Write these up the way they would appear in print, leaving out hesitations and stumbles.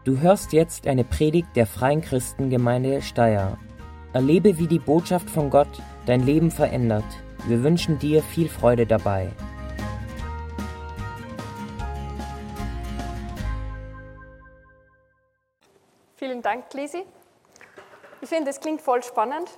Du hörst jetzt eine Predigt der Freien Christengemeinde Steyr. Erlebe, wie die Botschaft von Gott dein Leben verändert. Wir wünschen dir viel Freude dabei. Vielen Dank, Lisi. Ich finde, es klingt voll spannend.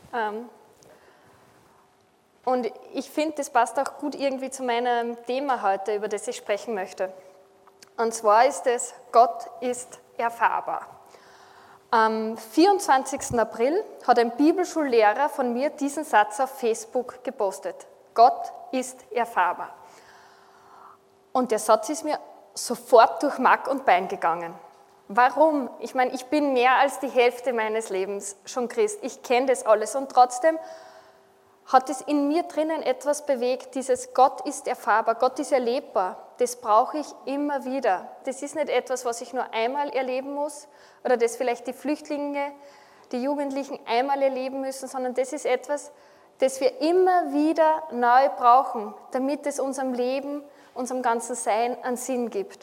Und ich finde, das passt auch gut irgendwie zu meinem Thema heute, über das ich sprechen möchte. Und zwar ist es, Gott ist erfahrbar. Am 24. April hat ein Bibelschullehrer von mir diesen Satz auf Facebook gepostet. Gott ist erfahrbar. Und der Satz ist mir sofort durch Mark und Bein gegangen. Warum? Ich meine, ich bin mehr als die Hälfte meines Lebens schon Christ. Ich kenne das alles und trotzdem hat es in mir drinnen etwas bewegt, dieses Gott ist erfahrbar, Gott ist erlebbar. Das brauche ich immer wieder. Das ist nicht etwas, was ich nur einmal erleben muss oder das vielleicht die Flüchtlinge, die Jugendlichen einmal erleben müssen, sondern das ist etwas, das wir immer wieder neu brauchen, damit es unserem Leben, unserem ganzen Sein einen Sinn gibt.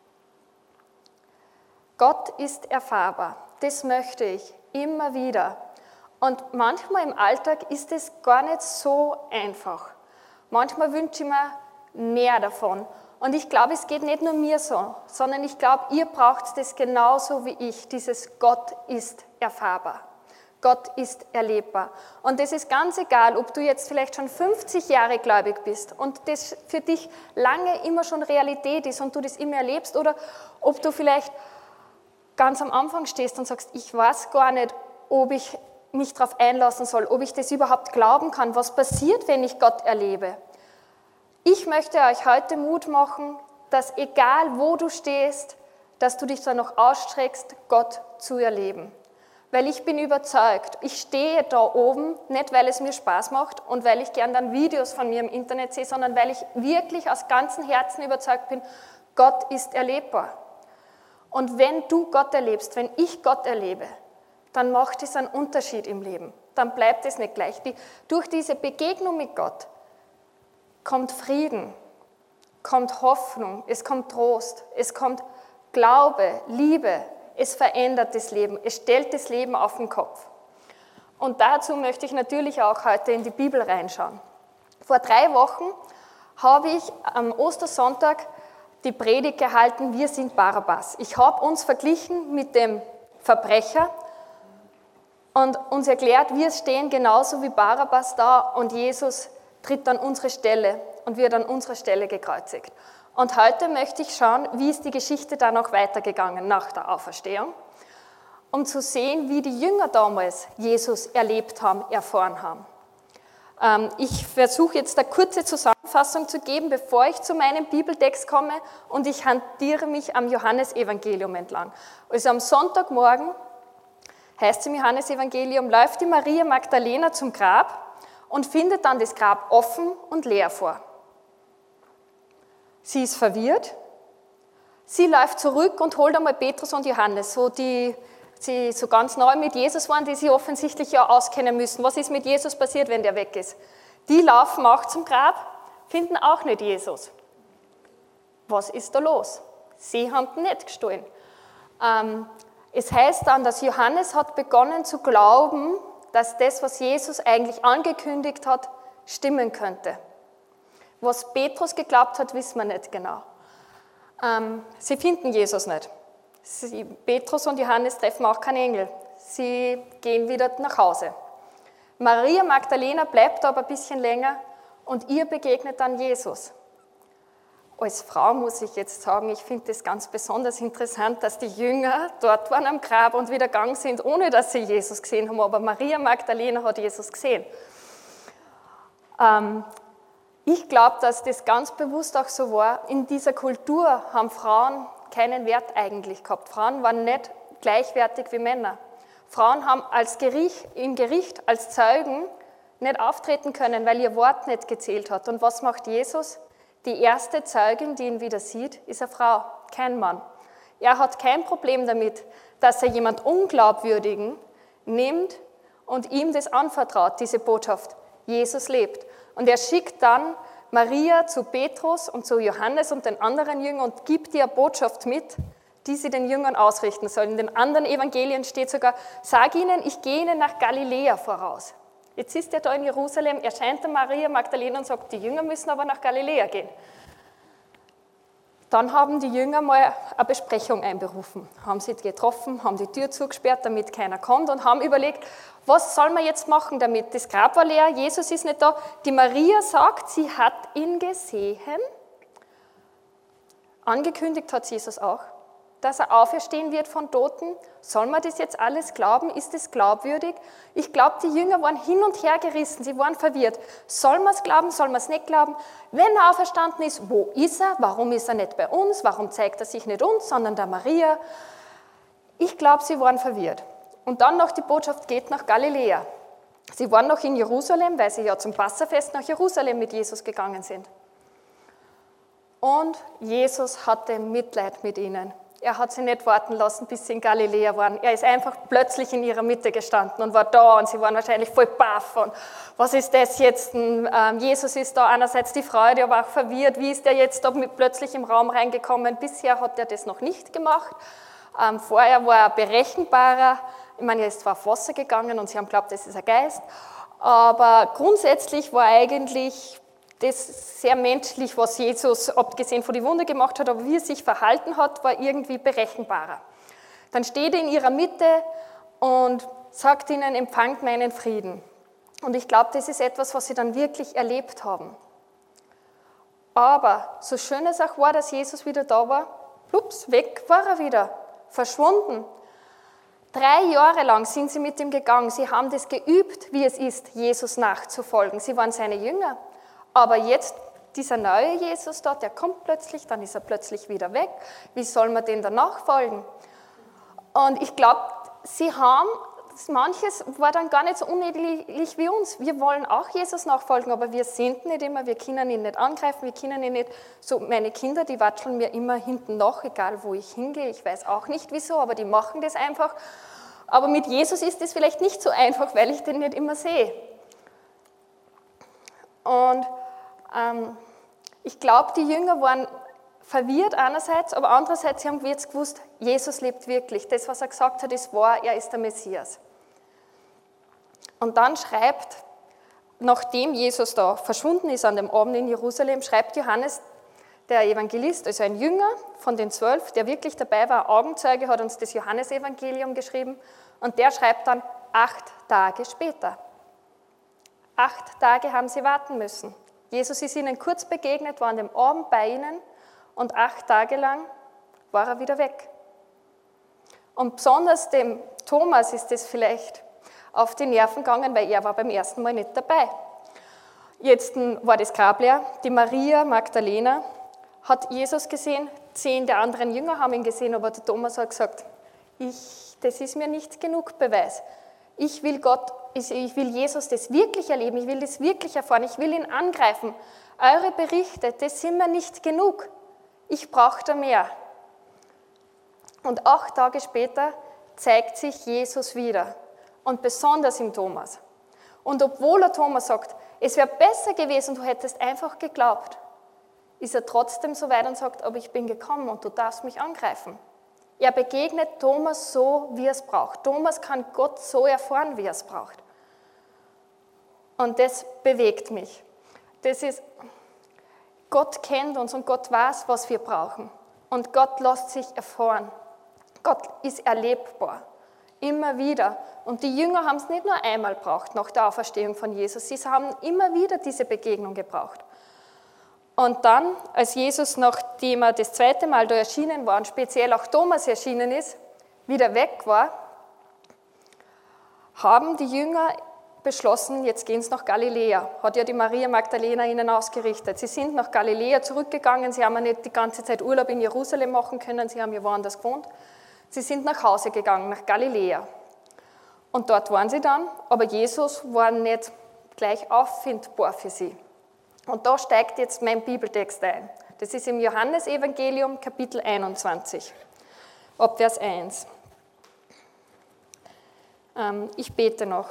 Gott ist erfahrbar. Das möchte ich immer wieder. Und manchmal im Alltag ist es gar nicht so einfach. Manchmal wünsche ich mir mehr davon. Und ich glaube, es geht nicht nur mir so, sondern ich glaube, ihr braucht das genauso wie ich, dieses Gott ist erfahrbar. Gott ist erlebbar. Und das ist ganz egal, ob du jetzt vielleicht schon 50 Jahre gläubig bist und das für dich lange immer schon Realität ist und du das immer erlebst, oder ob du vielleicht ganz am Anfang stehst und sagst, ich weiß gar nicht, ob ich mich darauf einlassen soll, ob ich das überhaupt glauben kann, was passiert, wenn ich Gott erlebe. Ich möchte euch heute Mut machen, dass egal wo du stehst, dass du dich da noch ausstreckst, Gott zu erleben. Weil ich bin überzeugt, ich stehe da oben, nicht weil es mir Spaß macht und weil ich gern dann Videos von mir im Internet sehe, sondern weil ich wirklich aus ganzem Herzen überzeugt bin, Gott ist erlebbar. Und wenn du Gott erlebst, wenn ich Gott erlebe, dann macht es einen Unterschied im Leben. Dann bleibt es nicht gleich. Durch diese Begegnung mit Gott kommt Frieden, kommt Hoffnung, es kommt Trost, es kommt Glaube, Liebe, es verändert das Leben, es stellt das Leben auf den Kopf. Und dazu möchte ich natürlich auch heute in die Bibel reinschauen. Vor 3 Wochen habe ich am Ostersonntag die Predigt gehalten, wir sind Barabbas. Ich habe uns verglichen mit dem Verbrecher und uns erklärt, wir stehen genauso wie Barabbas da und Jesus tritt an unsere Stelle und wird an unserer Stelle gekreuzigt. Und heute möchte ich schauen, wie ist die Geschichte dann noch weitergegangen nach der Auferstehung, um zu sehen, wie die Jünger damals Jesus erlebt haben, erfahren haben. Ich versuche jetzt eine kurze Zusammenfassung zu geben, bevor ich zu meinem Bibeltext komme, und ich hantiere mich am Johannesevangelium entlang. Also am Sonntagmorgen, heißt es im Johannesevangelium, läuft die Maria Magdalena zum Grab und findet dann das Grab offen und leer vor. Sie ist verwirrt. Sie läuft zurück und holt einmal Petrus und Johannes, die so ganz neu mit Jesus waren, die sie offensichtlich ja auskennen müssen. Was ist mit Jesus passiert, wenn der weg ist? Die laufen auch zum Grab, finden auch nicht Jesus. Was ist da los? Sie haben ihn nicht gestohlen. Es heißt dann, dass Johannes hat begonnen zu glauben, dass das, was Jesus eigentlich angekündigt hat, stimmen könnte. Was Petrus geglaubt hat, wissen wir nicht genau. Sie finden Jesus nicht. Petrus und Johannes treffen auch keinen Engel. Sie gehen wieder nach Hause. Maria Magdalena bleibt aber ein bisschen länger und ihr begegnet dann Jesus. Als Frau muss ich jetzt sagen, ich finde es ganz besonders interessant, dass die Jünger dort waren am Grab und wieder gegangen sind, ohne dass sie Jesus gesehen haben. Aber Maria Magdalena hat Jesus gesehen. Ich glaube, dass das ganz bewusst auch so war. In dieser Kultur haben Frauen keinen Wert eigentlich gehabt. Frauen waren nicht gleichwertig wie Männer. Frauen haben im Gericht als Zeugen nicht auftreten können, weil ihr Wort nicht gezählt hat. Und was macht Jesus? Die erste Zeugin, die ihn wieder sieht, ist eine Frau, kein Mann. Er hat kein Problem damit, dass er jemand Unglaubwürdigen nimmt und ihm das anvertraut, diese Botschaft. Jesus lebt. Und er schickt dann Maria zu Petrus und zu Johannes und den anderen Jüngern und gibt ihr eine Botschaft mit, die sie den Jüngern ausrichten sollen. In den anderen Evangelien steht sogar, sag ihnen, ich gehe ihnen nach Galiläa voraus. Jetzt ist er da in Jerusalem, erscheint der Maria Magdalena und sagt, die Jünger müssen aber nach Galiläa gehen. Dann haben die Jünger mal eine Besprechung einberufen, haben sie getroffen, haben die Tür zugesperrt, damit keiner kommt und haben überlegt, was soll man jetzt machen damit? Das Grab war leer, Jesus ist nicht da. Die Maria sagt, sie hat ihn gesehen. Angekündigt hat Jesus auch, dass er auferstehen wird von Toten. Soll man das jetzt alles glauben? Ist es glaubwürdig? Ich glaube, die Jünger waren hin und her gerissen, sie waren verwirrt. Soll man es glauben, soll man es nicht glauben? Wenn er auferstanden ist, wo ist er? Warum ist er nicht bei uns? Warum zeigt er sich nicht uns, sondern der Maria? Ich glaube, sie waren verwirrt. Und dann noch die Botschaft, geht nach Galiläa. Sie waren noch in Jerusalem, weil sie ja zum Passafest nach Jerusalem mit Jesus gegangen sind. Und Jesus hatte Mitleid mit ihnen. Er hat sie nicht warten lassen, bis sie in Galiläa waren. Er ist einfach plötzlich in ihrer Mitte gestanden und war da und sie waren wahrscheinlich voll baff. Und was ist das jetzt? Jesus ist da einerseits die Freude, aber auch verwirrt. Wie ist er jetzt da plötzlich im Raum reingekommen? Bisher hat er das noch nicht gemacht. Vorher war er berechenbarer. Ich meine, er ist zwar auf Wasser gegangen und sie haben geglaubt, das ist ein Geist. Aber grundsätzlich war eigentlich das sehr menschlich, was Jesus, abgesehen von die Wunder gemacht hat, aber wie er sich verhalten hat, war irgendwie berechenbarer. Dann steht er in ihrer Mitte und sagt ihnen, empfangt meinen Frieden. Und ich glaube, das ist etwas, was sie dann wirklich erlebt haben. Aber so schön es auch war, dass Jesus wieder da war, plups, weg war er wieder, verschwunden. 3 Jahre lang sind sie mit ihm gegangen, sie haben das geübt, wie es ist, Jesus nachzufolgen. Sie waren seine Jünger. Aber jetzt, dieser neue Jesus da, der kommt plötzlich, dann ist er plötzlich wieder weg. Wie soll man denn danach folgen? Und ich glaube, manches war dann gar nicht so unähnlich wie uns. Wir wollen auch Jesus nachfolgen, aber wir sind nicht immer, wir können ihn nicht angreifen, wir können ihn nicht, so meine Kinder, die watscheln mir immer hinten nach, egal wo ich hingehe, ich weiß auch nicht wieso, aber die machen das einfach. Aber mit Jesus ist es vielleicht nicht so einfach, weil ich den nicht immer sehe. Und ich glaube, die Jünger waren verwirrt einerseits, aber andererseits sie haben jetzt gewusst, Jesus lebt wirklich. Das, was er gesagt hat, ist wahr, er ist der Messias. Und dann schreibt, nachdem Jesus da verschwunden ist an dem Abend in Jerusalem, schreibt Johannes, der Evangelist, also ein Jünger von den 12, der wirklich dabei war, Augenzeuge, hat uns das Johannesevangelium geschrieben und der schreibt dann 8 Tage später. 8 Tage haben sie warten müssen. Jesus ist ihnen kurz begegnet, war an dem Abend bei ihnen und 8 Tage lang war er wieder weg. Und besonders dem Thomas ist das vielleicht auf die Nerven gegangen, weil er war beim ersten Mal nicht dabei. Jetzt war das Grab leer, die Maria Magdalena hat Jesus gesehen, 10 der anderen Jünger haben ihn gesehen, aber der Thomas hat gesagt, das ist mir nicht genug Beweis. Ich will Jesus das wirklich erleben, ich will das wirklich erfahren, ich will ihn angreifen. Eure Berichte, das sind mir nicht genug. Ich brauche da mehr. Und 8 Tage später zeigt sich Jesus wieder. Und besonders im Thomas. Und obwohl der Thomas sagt, es wäre besser gewesen, du hättest einfach geglaubt, ist er trotzdem so weit und sagt, aber ich bin gekommen und du darfst mich angreifen. Er begegnet Thomas so, wie er es braucht. Thomas kann Gott so erfahren, wie er es braucht. Und das bewegt mich. Das ist, Gott kennt uns und Gott weiß, was wir brauchen. Und Gott lässt sich erfahren. Gott ist erlebbar. Immer wieder. Und die Jünger haben es nicht nur einmal gebraucht nach der Auferstehung von Jesus. Sie haben immer wieder diese Begegnung gebraucht. Und dann, als Jesus, nachdem er das 2. Mal da erschienen war und speziell auch Thomas erschienen ist, wieder weg war, haben die Jünger beschlossen, jetzt gehen sie nach Galiläa. Hat ja die Maria Magdalena ihnen ausgerichtet. Sie sind nach Galiläa zurückgegangen. Sie haben ja nicht die ganze Zeit Urlaub in Jerusalem machen können. Sie haben ja woanders gewohnt. Sie sind nach Hause gegangen, nach Galiläa. Und dort waren sie dann, aber Jesus war nicht gleich auffindbar für sie. Und da steigt jetzt mein Bibeltext ein. Das ist im Johannesevangelium, Kapitel 21, ab Vers 1. Ich bete noch.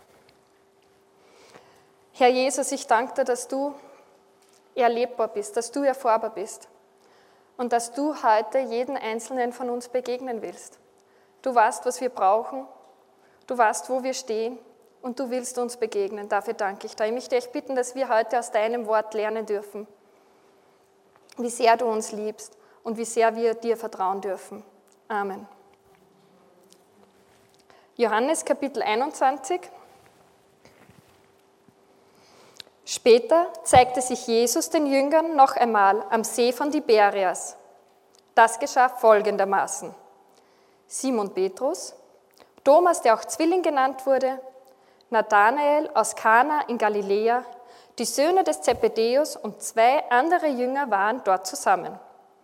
Herr Jesus, ich danke dir, dass du erlebbar bist, dass du erfahrbar bist. und dass du heute jeden Einzelnen von uns begegnen willst. Du weißt, was wir brauchen, du weißt, wo wir stehen und du willst uns begegnen. Dafür danke ich dir. Ich möchte dich bitten, dass wir heute aus deinem Wort lernen dürfen, wie sehr du uns liebst und wie sehr wir dir vertrauen dürfen. Amen. Johannes Kapitel 21. Später zeigte sich Jesus den Jüngern noch einmal am See von Tiberias. Das geschah folgendermaßen. Simon Petrus, Thomas, der auch Zwilling genannt wurde, Nathanael aus Kana in Galiläa, die Söhne des Zebedäus und 2 andere Jünger waren dort zusammen.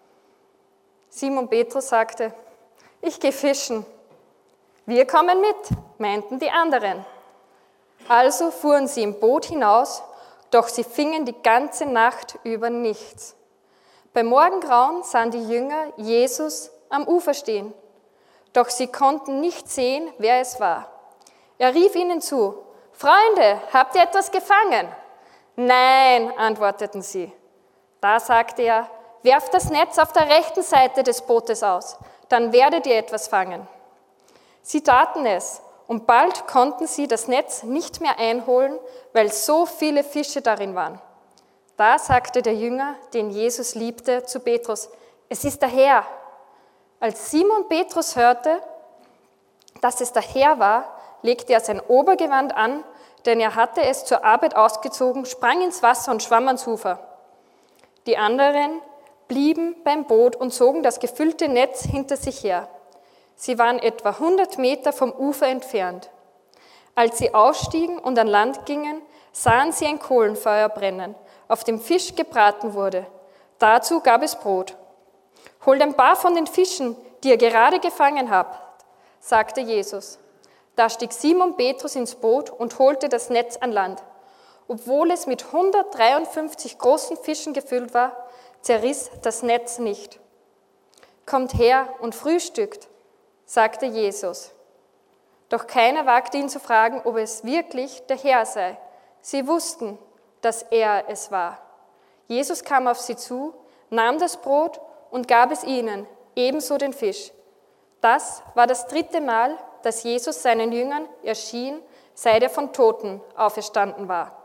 Simon Petrus sagte, ich gehe fischen. Wir kommen mit, meinten die anderen. Also fuhren sie im Boot hinaus, doch sie fingen die ganze Nacht über nichts. Beim Morgengrauen sahen die Jünger Jesus am Ufer stehen, doch sie konnten nicht sehen, wer es war. Er rief ihnen zu, Freunde, habt ihr etwas gefangen? Nein, antworteten sie. Da sagte er, werft das Netz auf der rechten Seite des Bootes aus, dann werdet ihr etwas fangen. Sie taten es, und bald konnten sie das Netz nicht mehr einholen, weil so viele Fische darin waren. Da sagte der Jünger, den Jesus liebte, zu Petrus, es ist der Herr. Als Simon Petrus hörte, dass es der Herr war, legte er sein Obergewand an, denn er hatte es zur Arbeit ausgezogen, sprang ins Wasser und schwamm ans Ufer. Die anderen blieben beim Boot und zogen das gefüllte Netz hinter sich her. Sie waren etwa 100 Meter vom Ufer entfernt. Als sie ausstiegen und an Land gingen, sahen sie ein Kohlenfeuer brennen, auf dem Fisch gebraten wurde. Dazu gab es Brot. Holt ein paar von den Fischen, die ihr gerade gefangen habt, sagte Jesus. Da stieg Simon Petrus ins Boot und holte das Netz an Land. Obwohl es mit 153 großen Fischen gefüllt war, zerriss das Netz nicht. Kommt her und frühstückt, sagte Jesus. Doch keiner wagte ihn zu fragen, ob es wirklich der Herr sei. Sie wussten, dass er es war. Jesus kam auf sie zu, nahm das Brot und gab es ihnen, ebenso den Fisch. Das war das 3. Mal, dass Jesus seinen Jüngern erschien, seit er von Toten auferstanden war.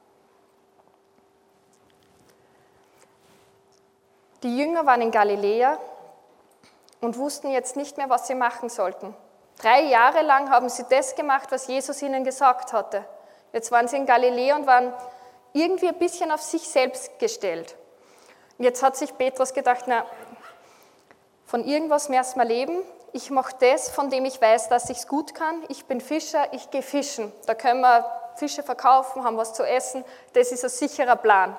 Die Jünger waren in Galiläa und wussten jetzt nicht mehr, was sie machen sollten. 3 Jahre lang haben sie das gemacht, was Jesus ihnen gesagt hatte. Jetzt waren sie in Galiläa und waren irgendwie ein bisschen auf sich selbst gestellt. Und jetzt hat sich Petrus gedacht, na, von irgendwas müssen wir leben. Ich mache das, von dem ich weiß, dass ich es gut kann. Ich bin Fischer, ich gehe fischen. Da können wir Fische verkaufen, haben was zu essen. Das ist ein sicherer Plan.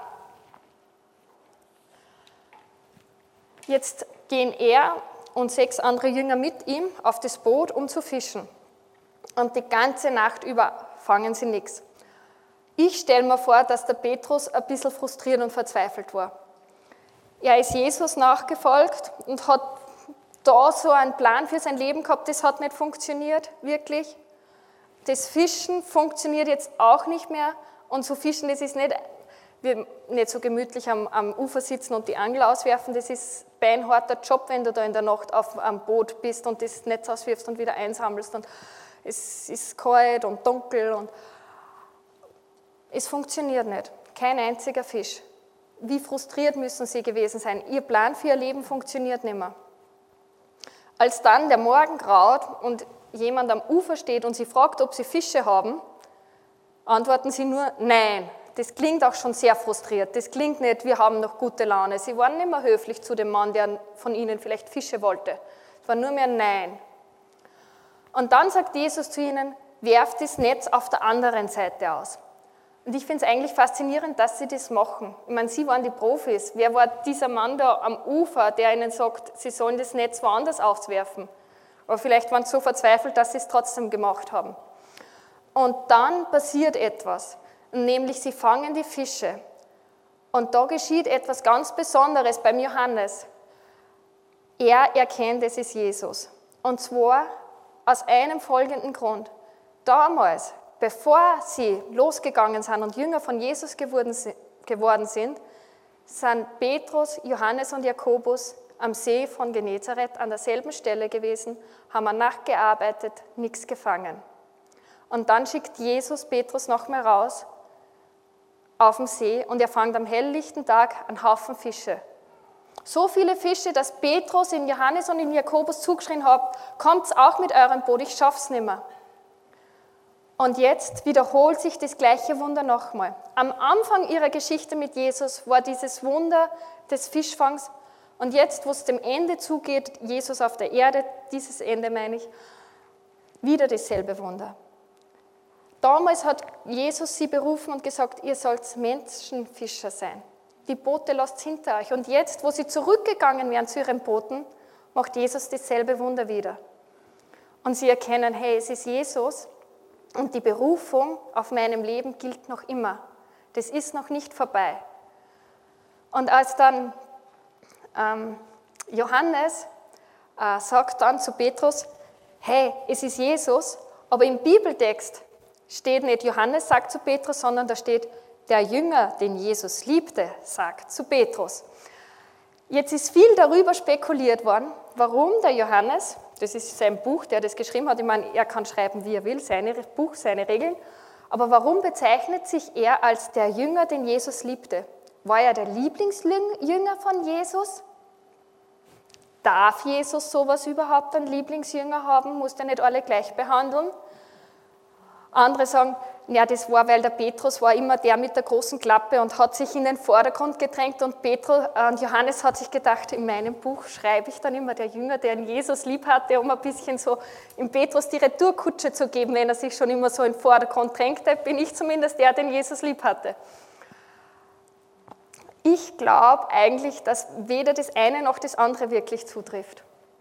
Jetzt gehen er und 6 andere Jünger mit ihm auf das Boot, um zu fischen. Und die ganze Nacht über fangen sie nichts. Ich stelle mir vor, dass der Petrus ein bisschen frustriert und verzweifelt war. Er ist Jesus nachgefolgt und hat da so einen Plan für sein Leben gehabt, das hat nicht funktioniert, wirklich. Das Fischen funktioniert jetzt auch nicht mehr und so Fischen, das ist nicht so gemütlich am Ufer sitzen und die Angel auswerfen, das ist ein beinharter Job, wenn du da in der Nacht am Boot bist und das Netz auswirfst und wieder einsammelst und es ist kalt und dunkel und es funktioniert nicht. Kein einziger Fisch. Wie frustriert müssen sie gewesen sein. Ihr Plan für ihr Leben funktioniert nicht mehr. Als dann der Morgen graut und jemand am Ufer steht und sie fragt, ob sie Fische haben, antworten sie nur Nein. Das klingt auch schon sehr frustriert. Das klingt nicht, wir haben noch gute Laune. Sie waren nicht mehr höflich zu dem Mann, der von ihnen vielleicht Fische wollte. Es war nur mehr Nein. Und dann sagt Jesus zu ihnen, werft das Netz auf der anderen Seite aus. Und ich finde es eigentlich faszinierend, dass sie das machen. Ich meine, sie waren die Profis. Wer war dieser Mann da am Ufer, der ihnen sagt, sie sollen das Netz woanders auswerfen? Aber vielleicht waren sie so verzweifelt, dass sie es trotzdem gemacht haben. Und dann passiert etwas, nämlich sie fangen die Fische. Und da geschieht etwas ganz Besonderes beim Johannes. Er erkennt, es ist Jesus. Und zwar aus einem folgenden Grund. Damals, bevor sie losgegangen sind und Jünger von Jesus geworden sind, sind Petrus, Johannes und Jakobus am See von Genezareth an derselben Stelle gewesen, haben eine Nacht gearbeitet, nichts gefangen. Und dann schickt Jesus Petrus noch mal raus auf dem See und er fängt am helllichten Tag einen Haufen Fische. So viele Fische, dass Petrus in Johannes und in Jakobus zugeschrien hat, kommt auch mit eurem Boot, ich schaff's nicht mehr. Und jetzt wiederholt sich das gleiche Wunder nochmal. Am Anfang ihrer Geschichte mit Jesus war dieses Wunder des Fischfangs und jetzt, wo es dem Ende zugeht, Jesus auf der Erde, dieses Ende meine ich, wieder dasselbe Wunder. Damals hat Jesus sie berufen und gesagt, ihr sollt Menschenfischer sein. Die Boote lasst hinter euch. Und jetzt, wo sie zurückgegangen wären zu ihren Booten, macht Jesus dasselbe Wunder wieder. Und sie erkennen, hey, es ist Jesus und die Berufung auf meinem Leben gilt noch immer. Das ist noch nicht vorbei. Und als dann Johannes sagt dann zu Petrus, hey, es ist Jesus, aber im Bibeltext steht nicht Johannes sagt zu Petrus, sondern da steht, der Jünger, den Jesus liebte, sagt zu Petrus. Jetzt ist viel darüber spekuliert worden, warum der Johannes, das ist sein Buch, der das geschrieben hat, ich meine, er kann schreiben, wie er will, sein Buch, seine Regeln, aber warum bezeichnet sich er als der Jünger, den Jesus liebte? War er der Lieblingsjünger von Jesus? Darf Jesus sowas überhaupt, einen Lieblingsjünger haben? Muss der nicht alle gleich behandeln? Andere sagen, ja, das war, weil der Petrus war immer der mit der großen Klappe und hat sich in den Vordergrund gedrängt und Johannes hat sich gedacht, in meinem Buch schreibe ich dann immer der Jünger, der Jesus lieb hatte, um ein bisschen so im Petrus die Retourkutsche zu geben, wenn er sich schon immer so in den Vordergrund drängte, bin ich zumindest der, den Jesus lieb hatte. Ich glaube eigentlich, dass weder das eine noch das andere wirklich zutrifft.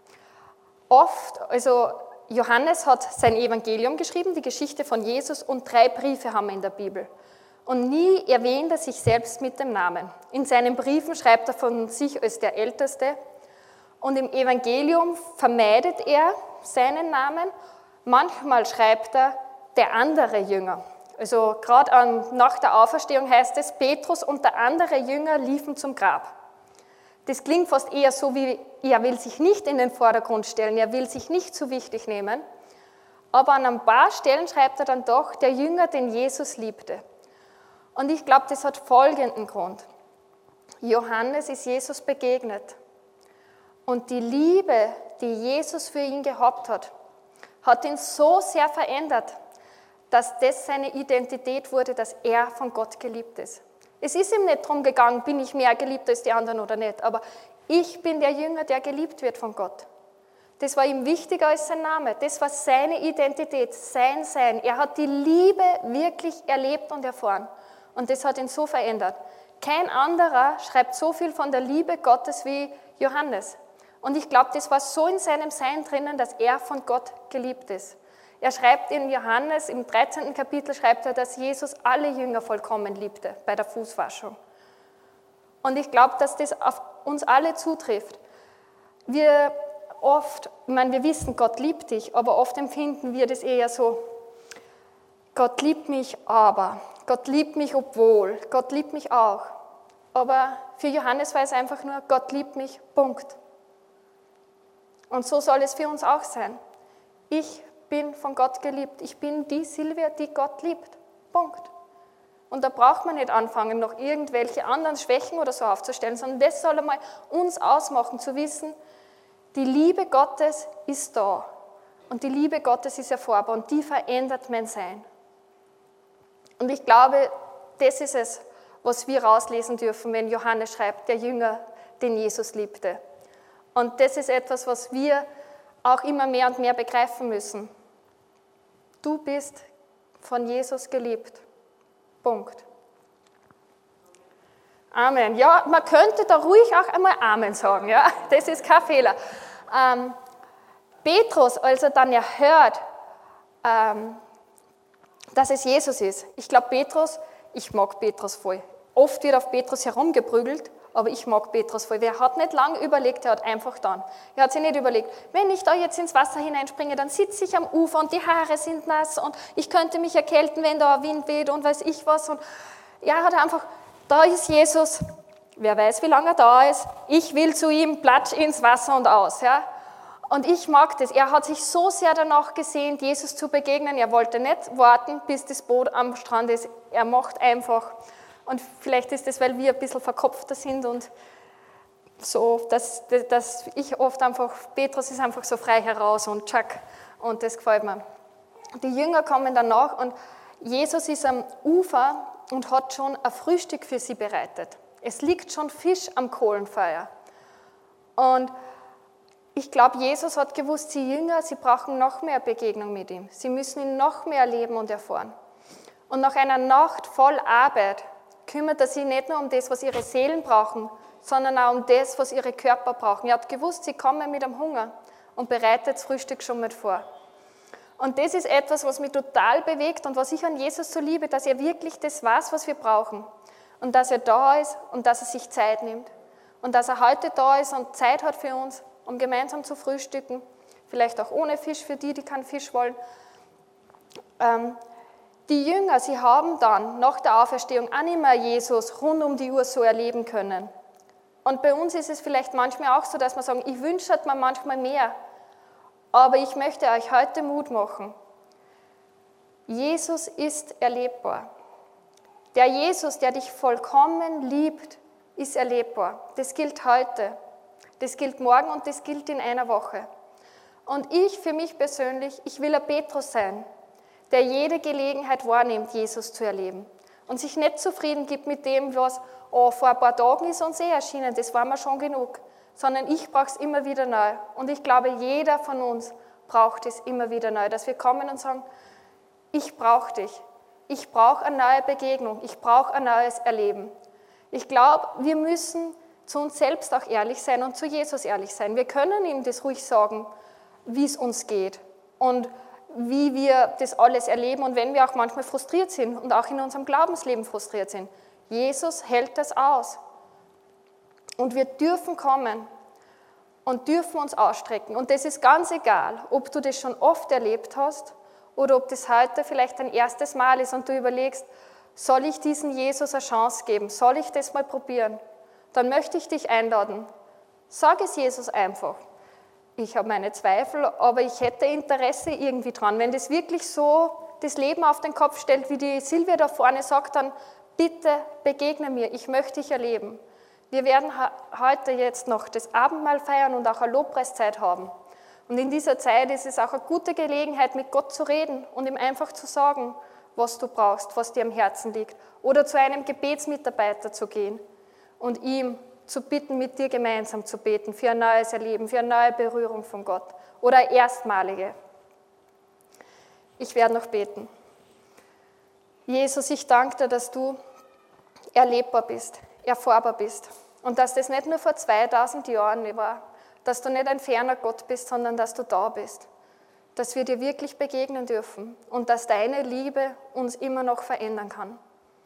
Oft, also Johannes hat sein Evangelium geschrieben, die Geschichte von Jesus, und 3 Briefe haben wir in der Bibel. Und nie erwähnt er sich selbst mit dem Namen. In seinen Briefen schreibt er von sich als der Älteste. Und im Evangelium vermeidet er seinen Namen. Manchmal schreibt er der andere Jünger. Also gerade nach der Auferstehung heißt es, Petrus und der andere Jünger liefen zum Grab. Das klingt fast eher so, wie er will sich nicht in den Vordergrund stellen, er will sich nicht zu wichtig nehmen. Aber an ein paar Stellen schreibt er dann doch, der Jünger, den Jesus liebte. Und ich glaube, das hat folgenden Grund. Johannes ist Jesus begegnet. Und die Liebe, die Jesus für ihn gehabt hat, hat ihn so sehr verändert, dass das seine Identität wurde, dass er von Gott geliebt ist. Es ist ihm nicht darum gegangen, bin ich mehr geliebt als die anderen oder nicht, aber ich bin der Jünger, der geliebt wird von Gott. Das war ihm wichtiger als sein Name, das war seine Identität, sein Sein. Er hat die Liebe wirklich erlebt und erfahren und das hat ihn so verändert. Kein anderer schreibt so viel von der Liebe Gottes wie Johannes. Und ich glaube, das war so in seinem Sein drinnen, dass er von Gott geliebt ist. Er schreibt in Johannes, im 13. Kapitel schreibt er, dass Jesus alle Jünger vollkommen liebte bei der Fußwaschung. Und ich glaube, dass das auf uns alle zutrifft. Wir wissen, Gott liebt dich, aber oft empfinden wir das eher so, Gott liebt mich, aber, Gott liebt mich, obwohl, Gott liebt mich auch. Aber für Johannes war es einfach nur, Gott liebt mich, Punkt. Und so soll es für uns auch sein. Ich bin von Gott geliebt. Ich bin die Silvia, die Gott liebt. Punkt. Und da braucht man nicht anfangen, noch irgendwelche anderen Schwächen oder so aufzustellen, sondern das soll einmal uns ausmachen, zu wissen, die Liebe Gottes ist da. Und die Liebe Gottes ist erfahrbar und die verändert mein Sein. Und ich glaube, das ist es, was wir rauslesen dürfen, wenn Johannes schreibt, der Jünger, den Jesus liebte. Und das ist etwas, was wir auch immer mehr und mehr begreifen müssen. Du bist von Jesus geliebt. Punkt. Amen. Ja, man könnte da ruhig auch einmal Amen sagen, ja, das ist kein Fehler. Petrus, als er dann ja hört, dass es Jesus ist, ich glaube ich mag Petrus voll. Oft wird auf Petrus herumgeprügelt, aber ich mag Petrus voll. Er hat nicht lange überlegt, er hat einfach dann. Er hat sich nicht überlegt, wenn ich da jetzt ins Wasser hineinspringe, dann sitze ich am Ufer und die Haare sind nass und ich könnte mich erkälten, wenn da Wind weht und weiß ich was. Und er hat einfach, da ist Jesus, wer weiß, wie lange er da ist, ich will zu ihm, platsch ins Wasser und aus. Ja? Und ich mag das. Er hat sich so sehr danach gesehnt, Jesus zu begegnen. Er wollte nicht warten, bis das Boot am Strand ist. Er macht einfach. Und vielleicht ist das, weil wir ein bisschen verkopfter sind und so, dass ich oft einfach, Petrus ist einfach so frei heraus und tschack, und das gefällt mir. Die Jünger kommen danach und Jesus ist am Ufer und hat schon ein Frühstück für sie bereitet. Es liegt schon Fisch am Kohlenfeuer. Und ich glaube, Jesus hat gewusst, die Jünger, sie brauchen noch mehr Begegnung mit ihm. Sie müssen ihn noch mehr erleben und erfahren. Und nach einer Nacht voll Arbeit kümmert er sich nicht nur um das, was ihre Seelen brauchen, sondern auch um das, was ihre Körper brauchen. Er hat gewusst, sie kommen mit dem Hunger und bereitet das Frühstück schon mit vor. Und das ist etwas, was mich total bewegt und was ich an Jesus so liebe, dass er wirklich das weiß, was wir brauchen. Und dass er da ist und dass er sich Zeit nimmt. Und dass er heute da ist und Zeit hat für uns, um gemeinsam zu frühstücken. Vielleicht auch ohne Fisch, für die keinen Fisch wollen. Die Jünger, sie haben dann nach der Auferstehung auch nicht mehr Jesus rund um die Uhr so erleben können. Und bei uns ist es vielleicht manchmal auch so, dass wir sagen, ich wünsche mir manchmal mehr. Aber ich möchte euch heute Mut machen. Jesus ist erlebbar. Der Jesus, der dich vollkommen liebt, ist erlebbar. Das gilt heute, das gilt morgen und das gilt in einer Woche. Und ich, für mich persönlich, ich will ein Petrus sein, der jede Gelegenheit wahrnimmt, Jesus zu erleben. Und sich nicht zufrieden gibt mit dem, was vor ein paar Tagen ist uns erschienen, das war mir schon genug. Sondern ich brauche es immer wieder neu. Und ich glaube, jeder von uns braucht es immer wieder neu, dass wir kommen und sagen, ich brauche dich. Ich brauche eine neue Begegnung. Ich brauche ein neues Erleben. Ich glaube, wir müssen zu uns selbst auch ehrlich sein und zu Jesus ehrlich sein. Wir können ihm das ruhig sagen, wie es uns geht und wie wir das alles erleben und wenn wir auch manchmal frustriert sind und auch in unserem Glaubensleben frustriert sind. Jesus hält das aus. Und wir dürfen kommen und dürfen uns ausstrecken. Und das ist ganz egal, ob du das schon oft erlebt hast oder ob das heute vielleicht dein erstes Mal ist und du überlegst, soll ich diesen Jesus eine Chance geben? Soll ich das mal probieren? Dann möchte ich dich einladen. Sag es Jesus einfach. Ich habe meine Zweifel, aber ich hätte Interesse irgendwie dran. Wenn das wirklich so das Leben auf den Kopf stellt, wie die Silvia da vorne sagt, dann bitte begegne mir, ich möchte dich erleben. Wir werden heute jetzt noch das Abendmahl feiern und auch eine Lobpreiszeit haben. Und in dieser Zeit ist es auch eine gute Gelegenheit, mit Gott zu reden und ihm einfach zu sagen, was du brauchst, was dir am Herzen liegt. Oder zu einem Gebetsmitarbeiter zu gehen und ihm zu bitten, mit dir gemeinsam zu beten für ein neues Erleben, für eine neue Berührung von Gott oder eine erstmalige. Ich werde noch beten. Jesus, ich danke dir, dass du erlebbar bist, erfahrbar bist und dass das nicht nur vor 2000 Jahren war, dass du nicht ein ferner Gott bist, sondern dass du da bist, dass wir dir wirklich begegnen dürfen und dass deine Liebe uns immer noch verändern kann.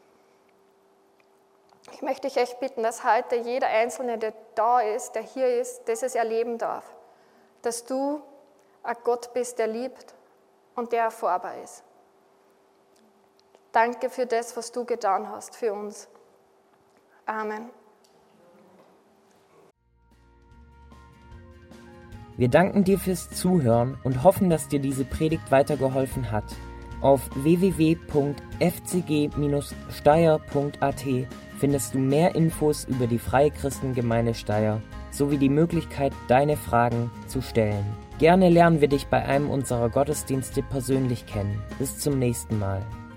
Ich möchte dich echt bitten, dass heute jeder Einzelne, der da ist, der hier ist, das es erleben darf, dass du ein Gott bist, der liebt und der erfahrbar ist. Danke für das, was du getan hast für uns. Amen. Wir danken dir fürs Zuhören und hoffen, dass dir diese Predigt weitergeholfen hat. Auf www.fcg-steyr.at findest du mehr Infos über die Freie Christengemeinde Steyr sowie die Möglichkeit, deine Fragen zu stellen. Gerne lernen wir dich bei einem unserer Gottesdienste persönlich kennen. Bis zum nächsten Mal.